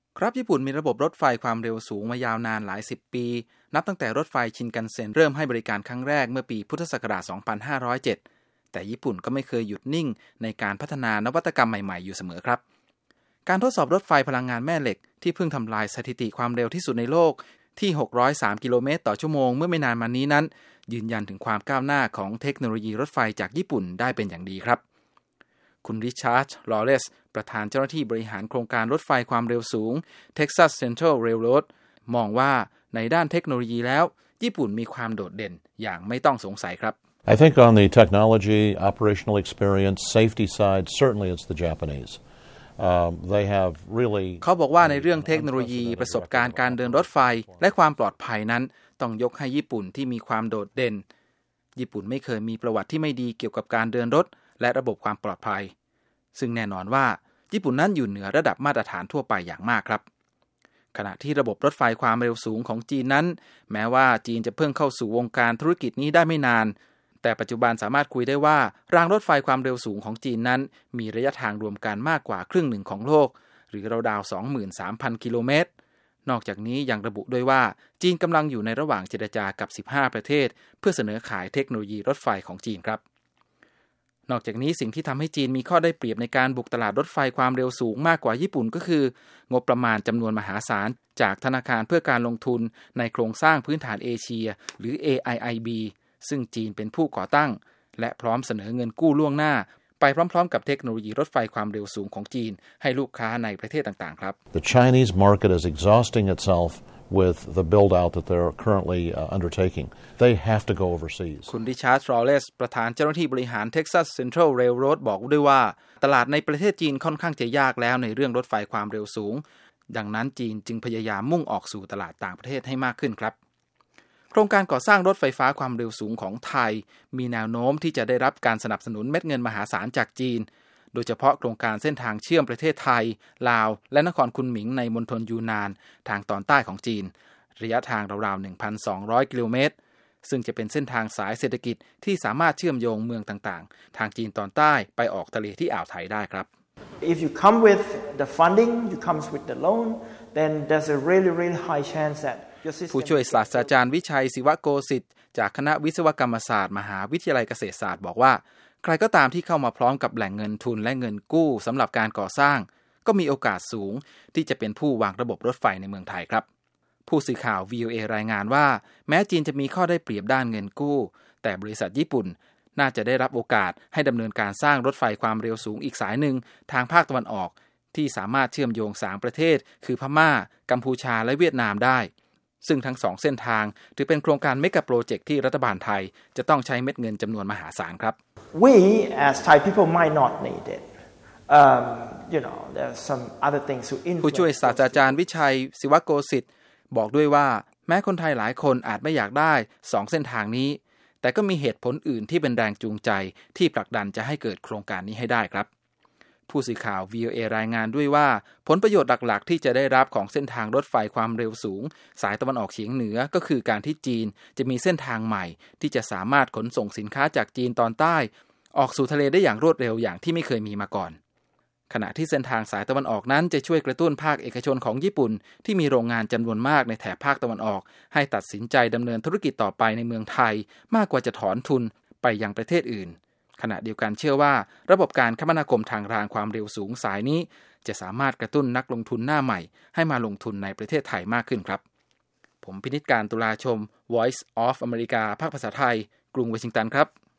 ครับญี่ปุ่นมีระบบรถไฟความเร็วสูงมายาวนานหลายสิบปีนับตั้งแต่รถไฟชินคันเซ็นเริ่มให้บริการครั้งแรกเมื่อปีพุทธศักราช 2507 แต่ญี่ปุ่นก็ไม่เคยหยุดนิ่งในการพัฒนานวัตกรรมใหม่ๆอยู่เสมอครับการทดสอบรถไฟพลังงานแม่เหล็กที่เพิ่งทำลายสถิติความเร็วที่สุดในโลกที่603 กิโลเมตรต่อชั่วโมงเมื่อไม่นานมานี้นั้นยืนยันถึงความก้าวหน้าของเทคโนโลยีรถไฟจากญี่ปุ่นได้เป็นอย่างดีครับคุณริชาร์ด ลอเรสประธานเจ้าหน้าที่บริหารโครงการรถไฟความเร็วสูง Texas Central Railroad มองว่าในด้านเทคโนโลยีแล้วญี่ปุ่นมีความโดดเด่นอย่างไม่ต้องสงสัยครับ I think on the technology, operational experience, safety side, certainly it's the Japanese. They have really เขาบอกว่าในเรื่องเทคโนโลยีประสบการณ์การเดินรถไฟและความปลอดภัยนั้นต้องยกให้ญี่ปุ่นที่มีความโดดเด่นญี่ปุ่นไม่เคยมีประวัติที่ไม่ดีเกี่ยวกับการเดินรถและระบบความปลอดภัยซึ่งแน่นอนว่าญี่ปุ่นนั้นอยู่เหนือระดับมาตรฐานทั่วไปอย่างมากครับขณะที่ระบบรถไฟความเร็วสูงของจีนนั้นแม้ว่าจีนจะเพิ่งเข้าสู่วงการธุรกิจนี้ได้ไม่นานแต่ปัจจุบันสามารถคุยได้ว่ารางรถไฟความเร็วสูงของจีนนั้นมีระยะทางรวมกันมากกว่าครึ่งหนึ่งของโลกหรือราวๆ 23,000 กิโลเมตรนอกจากนี้ยังระบุด้วยว่าจีนกำลังอยู่ในระหว่างเจรจากับ15ประเทศเพื่อเสนอขายเทคโนโลยีรถไฟของจีนครับนอกจากนี้สิ่งที่ทำให้จีนมีข้อได้เปรียบในการบุกตลาดรถไฟความเร็วสูงมากกว่าญี่ปุ่นก็คืองบประมาณจำนวนมหาศาลจากธนาคารเพื่อการลงทุนในโครงสร้างพื้นฐานเอเชียหรือ AIIB ซึ่งจีนเป็นผู้ก่อตั้งและพร้อมเสนอเงินกู้ล่วงหน้าไปพร้อมๆกับเทคโนโลยีรถไฟความเร็วสูงของจีนให้ลูกค้าในประเทศต่างๆครับ The Chinese market is exhausting itself with the build out that they're currently undertaking. They have to go overseas. คุณริชาร์ด ลอเรสประธานเจ้าหน้าที่บริหาร Texas Central Railroad บอกด้วยว่าตลาดในประเทศจีนค่อนข้างจะยากแล้วในเรื่องรถไฟความเร็วสูงดังนั้นจีนจึงพยายามมุ่งออกสู่ตลาดต่างประเทศให้มากขึ้นครับโครงการก่อสร้างรถไฟฟ้าความเร็วสูงของไทยมีแนวโน้มที่จะได้รับการสนับสนุนเม็ดเงินมหาศาลจากจีนโดยเฉพาะโครงการเส้นทางเชื่อมประเทศไทยลาวและนครคุนหมิงในมณฑลยูนานทางตอนใต้ของจีนระยะทางราวๆ 1,200 กิโลเมตรซึ่งจะเป็นเส้นทางสายเศรษฐกิจที่สามารถเชื่อมโยงเมืองต่างๆทางจีนตอนใต้ไปออกทะเลที่อ่าวไทยได้ครับ If you come with the funding, you come with the loan, then there's a really high chance that ผู้ช่วยศาสตราจารย์วิชัยศิวโกสิทธิ์จากคณะวิศวกรรมศาสตร์มหาวิทยาลัยเกษตรศาสตร์บอกว่าใครก็ตามที่เข้ามาพร้อมกับแหล่งเงินทุนและเงินกู้สำหรับการก่อสร้างก็มีโอกาสสูงที่จะเป็นผู้วางระบบรถไฟในเมืองไทยครับผู้สื่อข่าว VOA รายงานว่าแม้จีนจะมีข้อได้เปรียบด้านเงินกู้แต่บริษัทญี่ปุ่นน่าจะได้รับโอกาสให้ดำเนินการสร้างรถไฟความเร็วสูงอีกสายหนึ่งทางภาคตะวันออกที่สามารถเชื่อมโยง3ประเทศคือพม่ากัมพูชาและเวียดนามได้ซึ่งทั้ง2เส้นทางถือเป็นโครงการเมกะโปรเจกต์ที่รัฐบาลไทยจะต้องใช้เม็ดเงินจำนวนมหาศาลครับ We as Thai people might not need it. There's some other things to influence. ผู้ช่วยศาสตราจารย์วิชัยศิวโกสิทธิ์บอกด้วยว่าแม้คนไทยหลายคนอาจไม่อยากได้2เส้นทางนี้แต่ก็มีเหตุผลอื่นที่เป็นแรงจูงใจที่ผลักดันจะให้เกิดโครงการนี้ให้ได้ครับผู้สื่อข่าว VOA รายงานด้วยว่าผลประโยชน์หลักๆที่จะได้รับของเส้นทางรถไฟความเร็วสูงสายตะวันออกเฉียงเหนือก็คือการที่จีนจะมีเส้นทางใหม่ที่จะสามารถขนส่งสินค้าจากจีนตอนใต้ออกสู่ทะเลได้อย่างรวดเร็วอย่างที่ไม่เคยมีมาก่อนขณะที่เส้นทางสายตะวันออกนั้นจะช่วยกระตุ้นภาคเอกชนของญี่ปุ่นที่มีโรงงานจำนวนมากในแถบภาคตะวันออกให้ตัดสินใจดำเนินธุรกิจต่อไปในเมืองไทยมากกว่าจะถอนทุนไปยังประเทศอื่นขณะเดียวกันเชื่อว่าระบบการคมนาคมทางรางความเร็วสูงสายนี้จะสามารถกระตุ้นนักลงทุนหน้าใหม่ให้มาลงทุนในประเทศไทยมากขึ้นครับผมพินิจการตุลาชม Voice of America ภาคภาษาไทยกรุงวอชิงตันครับ